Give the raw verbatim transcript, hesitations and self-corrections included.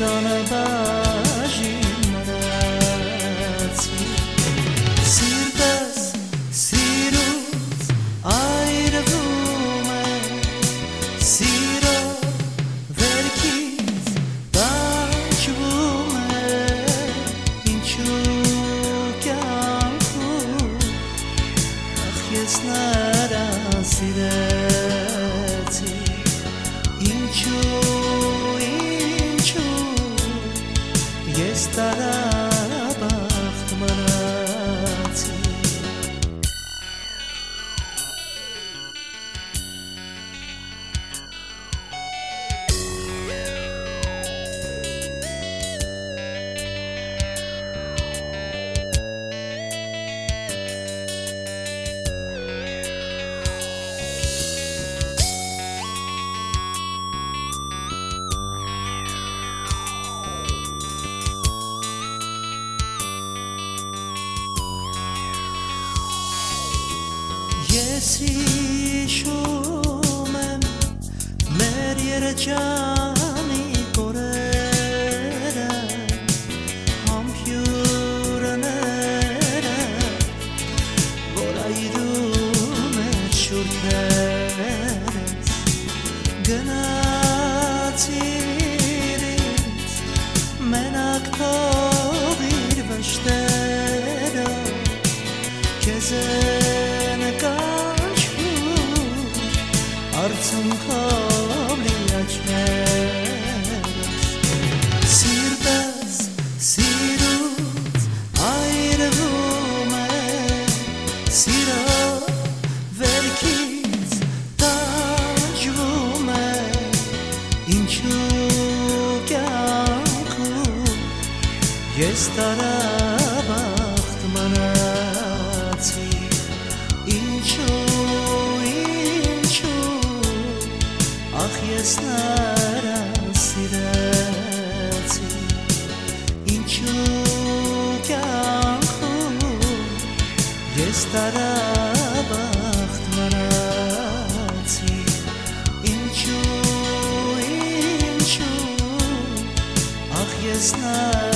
Ծանաբաժի մնացի Սիրտս սիրուց այրվում է Սիրո վերքից տաճվում է Ինչու կյանքում Ախ ես նրան սիրեցի Ինչու Ես տարաբախտ մնացի Ես հիշում եմ մեր երջանի կորերը համբյուրները որ այրում էր շուրթերս գնացիր ինձ մենակ թողիր վշտերը քեզ Արցունքով լի աչքերս Սիրտս սիրուց այրվում է Սիրո վերքից տաճվում է Ինչու կյանքում ես տարաբախտ մնացի Ինչու Ախ ես նրան սիրեցի Ինչու կյանքում ես տարաբախտ մնացի Ինչու, ինչու Ախ ես նրան